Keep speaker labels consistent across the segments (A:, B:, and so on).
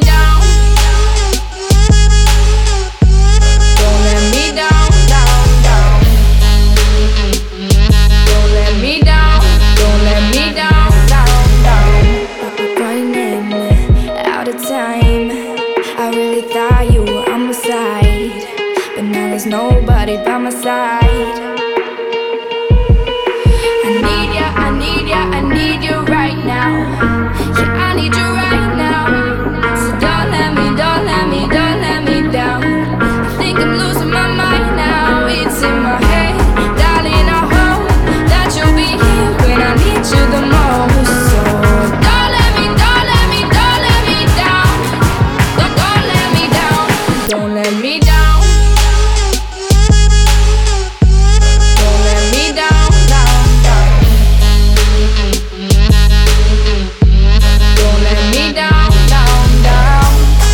A: down. Don't let me down, down, down. Don't let me down. Don't let me down, down, down. Running out of time. I really thought you were on my side, but now there's nobody by my side. I need ya, I need ya, I need you right now. Yeah, I need you right now. So don't let me, don't let me, don't let me down. I think I'm losing my mind now. It's in my head, darling, I hope that you'll be here when I need you the most. So don't let me, don't let me, don't let me down. Don't let me down. Don't let me down. Don't let me down, down, down. Don't let me down, down, down.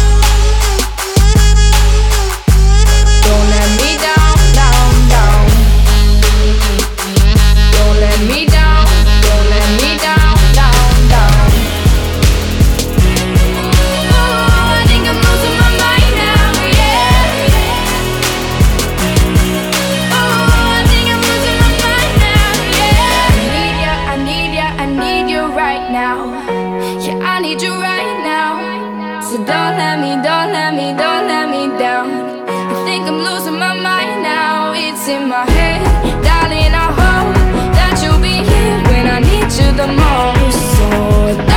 A: Don't let me down, down, down. Don't let me down, don't let me down, down, down. Oh, I think I'm losing my mind now, yeah. Oh, I think I'm losing my mind now, yeah. I need ya, I need ya, I need you right now. Yeah, I need you right now. So don't let me, don't let me, don't let me down. I think I'm losing my mind now. It's in my head, darling, I hope that you'll be here when I need you the most. So